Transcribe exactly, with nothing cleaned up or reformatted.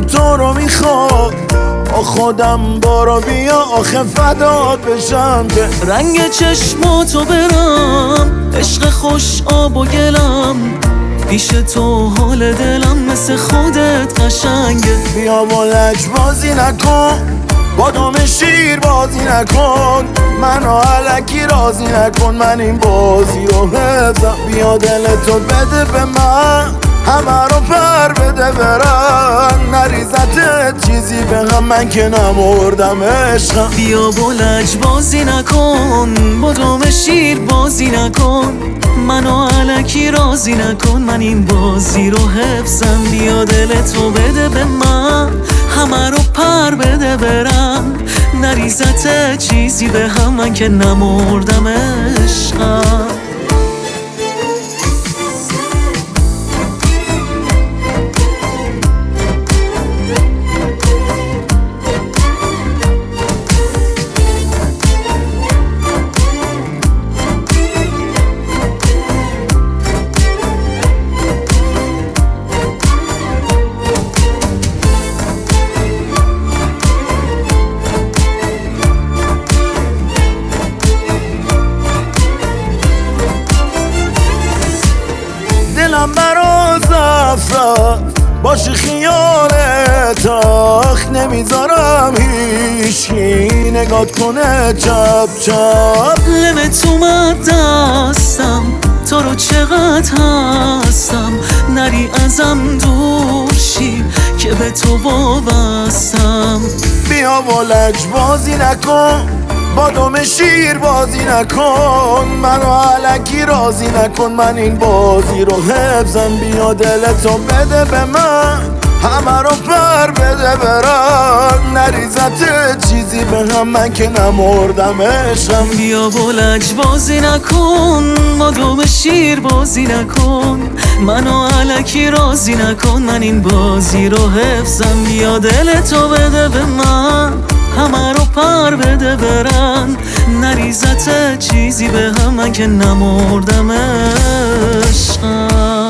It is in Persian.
تو رو میخواد، با خودم بارا بیا آخه فدات بشم که رنگ چشماتو برم، عشق خوش آب و گلم، پیش تو حال دلم مثل خودت قشنگه. بیا با لج بازی نکن، با دم شیر بازی نکن، منو علکی راضی نکن، من این بازی رو حفظم. بیا دلتو بده به من، همه رو پر بده برن، نریزت چیزی به هم من که نمردم عشقم. بیا با لج بازی نکن، با دم شیر بازی نکن، منو علکی راضی نکن، من این بازی رو حفظم. بیا دلتو بده به من، همه رو پر بده برم، نریزت چیزی به هم من که نمردم عشقم. دلم برا زفت باشی خیالت، آخ نمیذارم هیچکی نگات کنه چپ چپ. لمت اومد دستم، تو رو چقدر هستم، نری ازم دور شی که به تو وابستم. بیا با لج بازی نکن، با دم شیر بازی نکن، منو علکی راضی نکن، من این بازی رو حفظم. بیا دلتو بده به من، همه رو پر بده برن، نریزت چیزی به هم من که نمردم عشقم. بیا با لج بازی نکن، با دم شیر بازی نکن، منو علکی راضی نکن، من این بازی رو حفظم. بیا دلتو بده به من، همه رو پر بده برن، نریزت چیزی به هم من که نمردم عشقم.